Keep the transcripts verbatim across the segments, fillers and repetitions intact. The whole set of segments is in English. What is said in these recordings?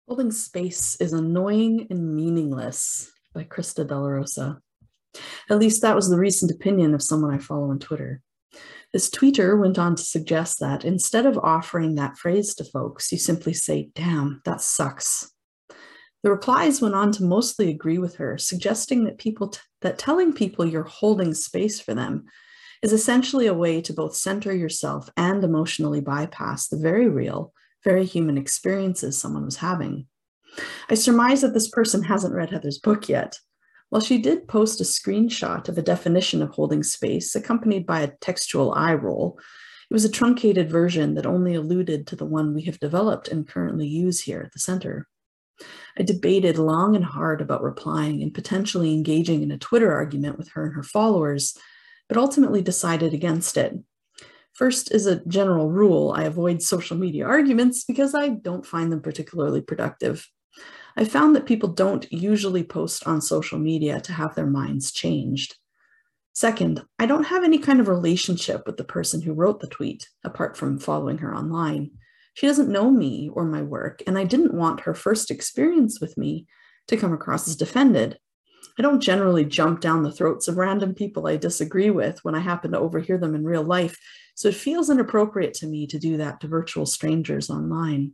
Holding Space is Annoying and Meaningless by Krista Della Rosa. At least that was the recent opinion of someone I follow on Twitter. This tweeter went on to suggest that instead of offering that phrase to folks, you simply say, "Damn, that sucks." The replies went on to mostly agree with her, suggesting that people t- that telling people you're holding space for them is essentially a way to both center yourself and emotionally bypass the very real, very human experiences someone was having. I surmise that this person hasn't read Heather's book yet. While she did post a screenshot of a definition of holding space, accompanied by a textual eye roll, it was a truncated version that only alluded to the one we have developed and currently use here at the center. I debated long and hard about replying and potentially engaging in a Twitter argument with her and her followers, but ultimately decided against it. First, as a general rule, I avoid social media arguments because I don't find them particularly productive. I found that people don't usually post on social media to have their minds changed. Second, I don't have any kind of relationship with the person who wrote the tweet, apart from following her online. She doesn't know me or my work, and I didn't want her first experience with me to come across as defended. I don't generally jump down the throats of random people I disagree with when I happen to overhear them in real life, so it feels inappropriate to me to do that to virtual strangers online.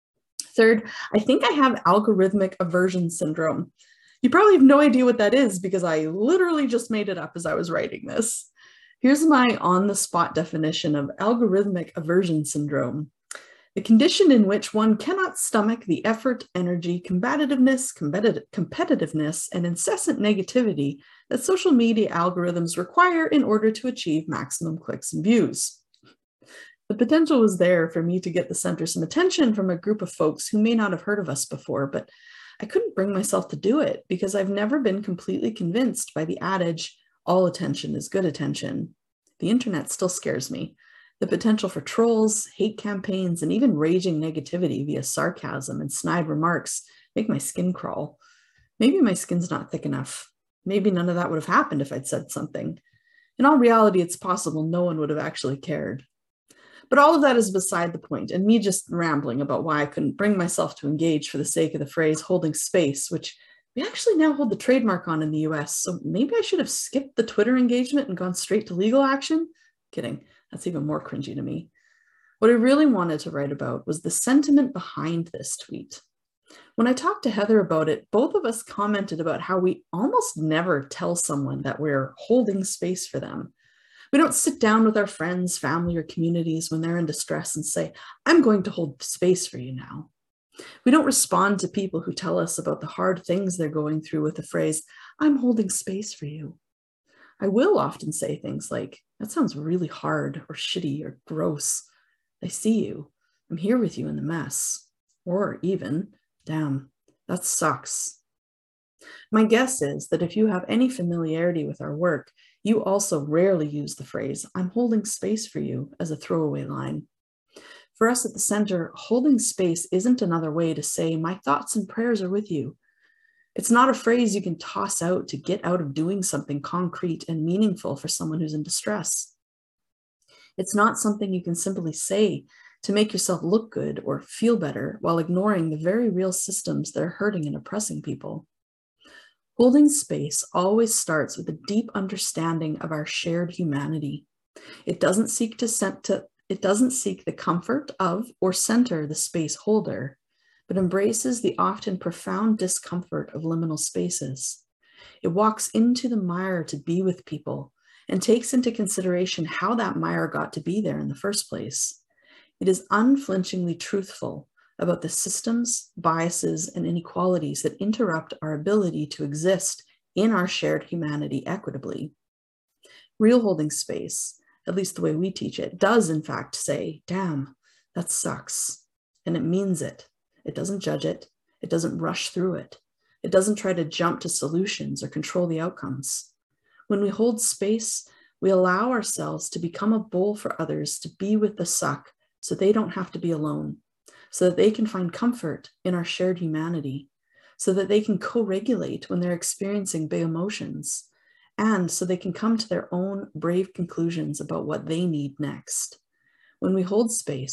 Third, I think I have algorithmic aversion syndrome. You probably have no idea what that is because I literally just made it up as I was writing this. Here's my on-the-spot definition of algorithmic aversion syndrome: the condition in which one cannot stomach the effort, energy, combativeness, competitive, competitiveness, and incessant negativity that social media algorithms require in order to achieve maximum clicks and views. The potential was there for me to get the center some attention from a group of folks who may not have heard of us before, but I couldn't bring myself to do it because I've never been completely convinced by the adage, all attention is good attention. The internet still scares me. The potential for trolls, hate campaigns, and even raging negativity via sarcasm and snide remarks make my skin crawl. Maybe my skin's not thick enough. Maybe none of that would have happened if I'd said something. In all reality, it's possible no one would have actually cared. But all of that is beside the point, and me just rambling about why I couldn't bring myself to engage for the sake of the phrase holding space, which we actually now hold the trademark on in the U S, so maybe I should have skipped the Twitter engagement and gone straight to legal action? Kidding, that's even more cringy to me. What I really wanted to write about was the sentiment behind this tweet. When I talked to Heather about it, both of us commented about how we almost never tell someone that we're holding space for them. We don't sit down with our friends, family, or communities when they're in distress and say, "I'm going to hold space for you now." We don't respond to people who tell us about the hard things they're going through with the phrase, "I'm holding space for you." I will often say things like, "That sounds really hard or shitty or gross. I see you. I'm here with you in the mess." Or even, "Damn, that sucks." My guess is that if you have any familiarity with our work, you also rarely use the phrase, "I'm holding space for you," as a throwaway line. For us at the center, holding space isn't another way to say, "My thoughts and prayers are with you." It's not a phrase you can toss out to get out of doing something concrete and meaningful for someone who's in distress. It's not something you can simply say to make yourself look good or feel better while ignoring the very real systems that are hurting and oppressing people. Holding space always starts with a deep understanding of our shared humanity. It doesn't seek to, to it doesn't seek the comfort of or center the space holder, but embraces the often profound discomfort of liminal spaces. It walks into the mire to be with people and takes into consideration how that mire got to be there in the first place. It is unflinchingly truthful about the systems, biases, and inequalities that interrupt our ability to exist in our shared humanity equitably. Real holding space, at least the way we teach it, does in fact say, "Damn, that sucks." And it means it. It doesn't judge it. It doesn't rush through it. It doesn't try to jump to solutions or control the outcomes. When we hold space, we allow ourselves to become a bowl for others to be with the suck so they don't have to be alone, so that they can find comfort in our shared humanity, so that they can co-regulate when they're experiencing big emotions, and so they can come to their own brave conclusions about what they need next. When we hold space,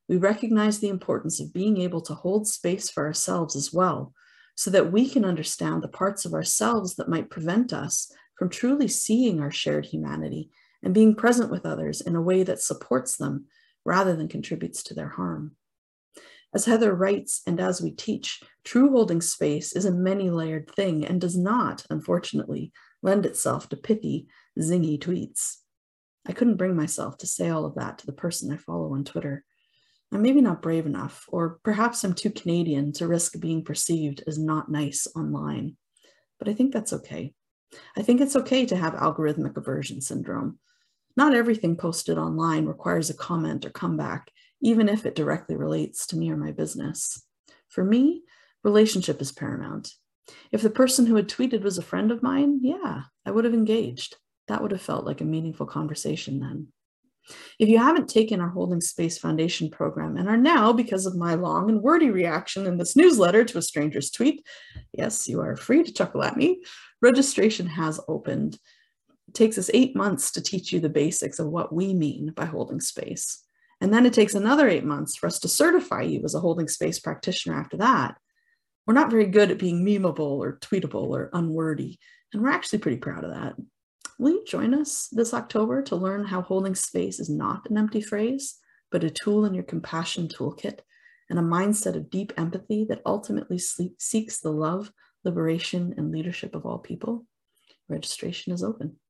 we recognize the importance of being able to hold space for ourselves as well, so that we can understand the parts of ourselves that might prevent us from truly seeing our shared humanity and being present with others in a way that supports them rather than contributes to their harm. As Heather writes, and as we teach, true holding space is a many-layered thing and does not, unfortunately, lend itself to pithy, zingy tweets. I couldn't bring myself to say all of that to the person I follow on Twitter. I'm maybe not brave enough, or perhaps I'm too Canadian to risk being perceived as not nice online. But I think that's okay. I think it's okay to have algorithmic aversion syndrome. Not everything posted online requires a comment or comeback, even if it directly relates to me or my business. For me, relationship is paramount. If the person who had tweeted was a friend of mine, yeah, I would have engaged. That would have felt like a meaningful conversation then. If you haven't taken our Holding Space Foundation program and are now, because of my long and wordy reaction in this newsletter to a stranger's tweet, yes, you are free to chuckle at me, registration has opened. It takes us eight months to teach you the basics of what we mean by holding space. And then it takes another eight months for us to certify you as a holding space practitioner after that. We're not very good at being memeable or tweetable or unwordy, and we're actually pretty proud of that. Will you join us this October to learn how holding space is not an empty phrase, but a tool in your compassion toolkit and a mindset of deep empathy that ultimately seeks the love, liberation, and leadership of all people? Registration is open.